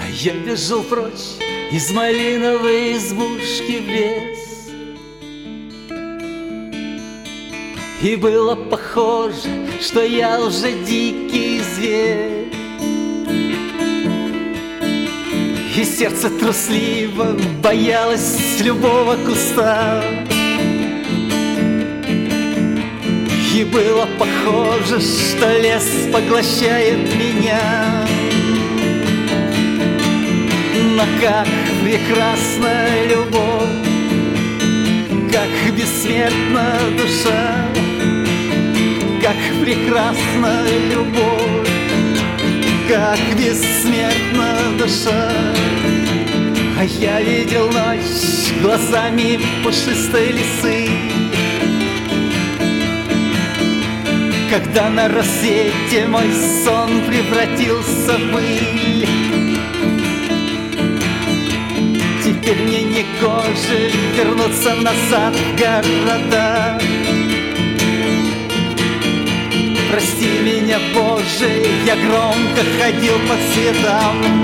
Я бежал прочь из малиновой избушки в лес, и было похоже, что я уже дикий зверь. И сердце трусливо боялось любого куста, и было похоже, что лес поглощает меня. Но как прекрасна любовь, как бессмертна душа, как прекрасна любовь, как бессмертна душа. А я видел ночь глазами пушистой лисы, когда на рассвете мой сон превратился в пыль. Теперь мне не гоже вернуться назад в города. Прости меня, Боже, я громко ходил по цветам.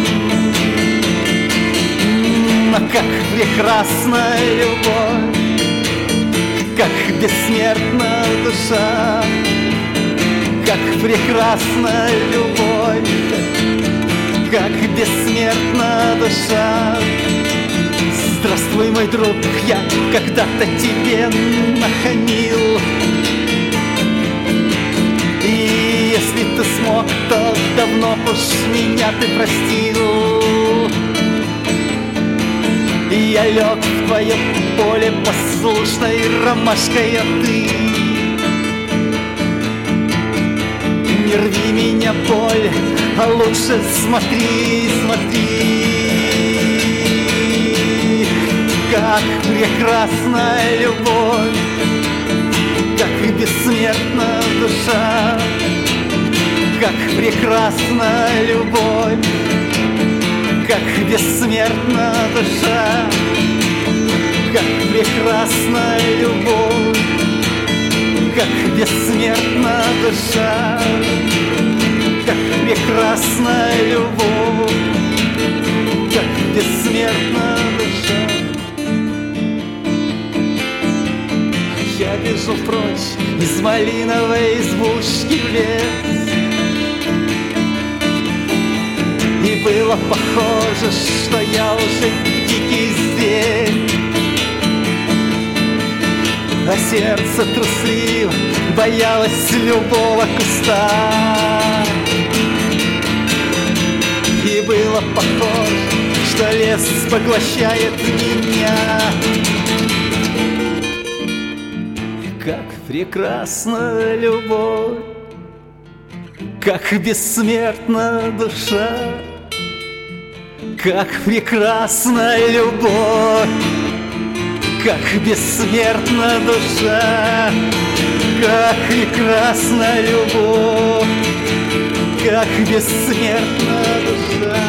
Но как прекрасна любовь, как бессмертна душа, как прекрасна любовь, как бессмертна душа. Здравствуй, мой друг, я когда-то тебе нахамил, и если ты смог, то давно уж меня ты простил. И я лег в твое поле послушной ромашкой, а ты не рви меня, боль, а лучше смотри, смотри. Как прекрасна любовь, как бессмертна душа, как прекрасна любовь, как бессмертна душа, как прекрасна любовь, как бессмертна душа, как прекрасна любовь, как бессмертна душа. Я бежал прочь из малиновой избушки в лес, и было похоже, что я уже дикий зверь. А сердце трусливо боялось любого куста, и было похоже, что лес поглощает меня. Как прекрасна любовь, как бессмертна душа, как прекрасна любовь, как бессмертна душа, как прекрасна любовь, как бессмертна душа.